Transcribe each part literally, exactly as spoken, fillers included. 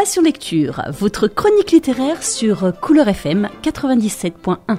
Passion Lecture, votre chronique littéraire sur Couleur F M quatre-vingt-dix-sept point un.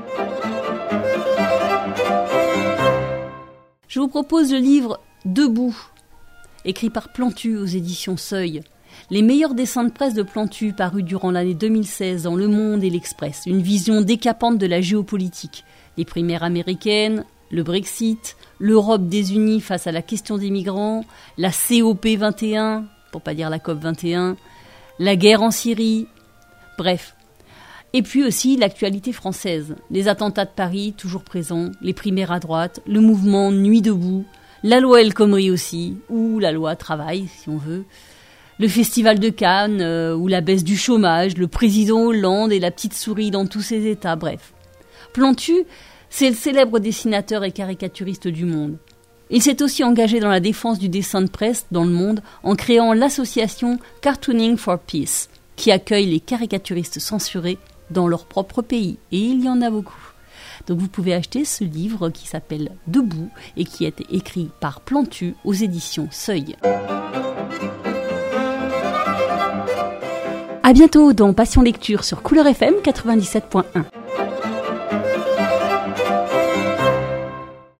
Je vous propose le livre Debout, écrit par Plantu aux éditions Seuil. Les meilleurs dessins de presse de Plantu parus durant l'année deux mille seize dans Le Monde et l'Express. Une vision décapante de la géopolitique. Les primaires américaines, le Brexit, l'Europe désunie face à la question des migrants, la C O P vingt et un, pour pas dire la COP vingt et un, la guerre en Syrie, bref. Et puis aussi l'actualité française, les attentats de Paris toujours présents, les primaires à droite, le mouvement Nuit debout, la loi El Khomri aussi, ou la loi Travail si on veut, le festival de Cannes, euh, ou la baisse du chômage, le président Hollande et la petite souris dans tous ses états, bref. Plantu, c'est le célèbre dessinateur et caricaturiste du Monde. Il s'est aussi engagé dans la défense du dessin de presse dans le monde en créant l'association Cartooning for Peace, qui accueille les caricaturistes censurés dans leur propre pays. Et il y en a beaucoup. Donc vous pouvez acheter ce livre qui s'appelle Debout et qui a été écrit par Plantu aux éditions Seuil. À bientôt dans Passion Lecture sur Couleur F M quatre-vingt-dix-sept point un.